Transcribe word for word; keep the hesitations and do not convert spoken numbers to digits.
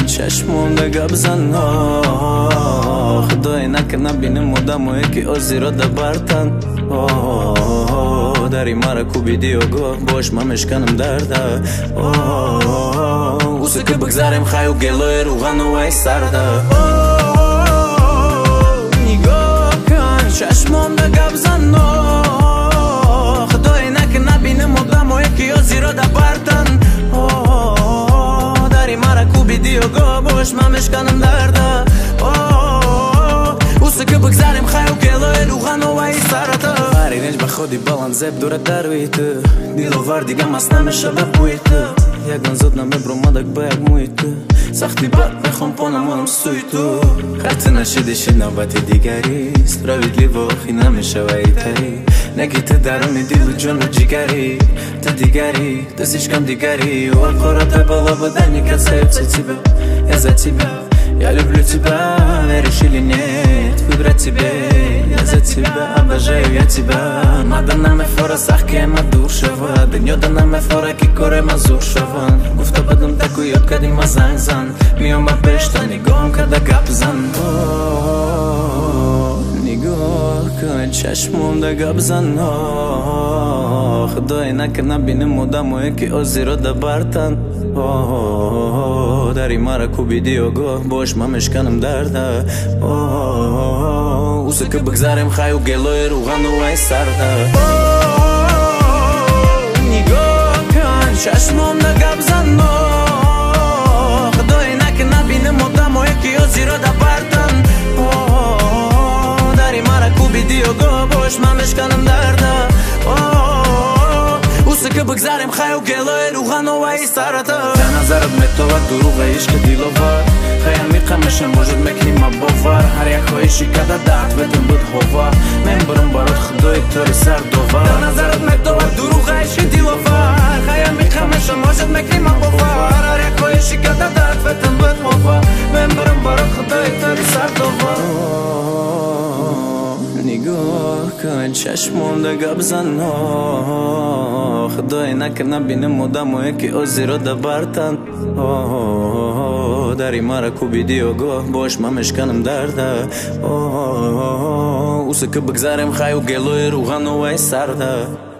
کن چشمونده گبزن خدای نکنه بینم مدامو یکی آزی را دبرتن داری مرا کوبیدی و گاه باش من مشکنم درده اوزه که بگذاریم خیلی و گلوی روغن و ای سرده نگاه کن چشمونده گبزن خدای نکنه بینم مدامو یکی آزی را دبرتن داری مرا کوبیدی و گاه باش من مشکنم درده اوزه که بگذاریم خیلی و گلوی روغن و ای سرده فرینج به خودی بالان زب دوره دروی تو دیلوور دیگه مست نمیشه به بوی تو یکان زود نمیبرو مدک با یک موی تو سختی بد میخوام پانمانم سوی تو خرچه نشدیشی نوبتی دیگریست رویدلی و آخی نمیشه و ایتری نگی تو درونی دیل و جون و جیگری تو دیگری دستیش کم دیگری و قرات بالا بدنی کسا ебцы тебя я за тебя я люблю тебя веришь или нет выбрать тебе я за тебя обожаю я тебя мада наме фора сахке ема душава деньода наме фора ки коре мазушаван гуфта бадам такой йод кади мазан зан миома бешта нигоам када габзан نگاه کن چشمونده گبزن خدای نکنه بینم مدامو یکی آزی را دبرتن داری مرا کوبیدی و گاه باش من مشکنم درده اوزه که بگذاریم خیلی و گلوی روغن و ای سرده نگاه کن چشمونده گبزن خدای نکنه بینم مدامو یکی آزی را دبرتن کوبیدی و گاه باش من مشکنم درده اوزه که بگذاریم خیلی و گلوی روغن و ای سرده به نظرت متوت دروغه عشق دیلوور خیلی میقمشم وجود میکنی ما باور هر یک خواهشی کده درد بدون بود هوا من برم برات خدای توری سر دوور به نظرت متوت دروغه عشق دیلوور خیلی میقمشم وجود میکنی ما باور هر یک خواهشی کده درد بدون بود هوا من برم برات خدای توری سر دوور نگاه کن چشمونده گبزن خدای نکنه بینم مدامو یکی آزی را دبرتن داری مرا کوبیدی و گاه باش من مشکنم درده اوزه که بگذاریم خیلی و گلوی روغن و ای سرده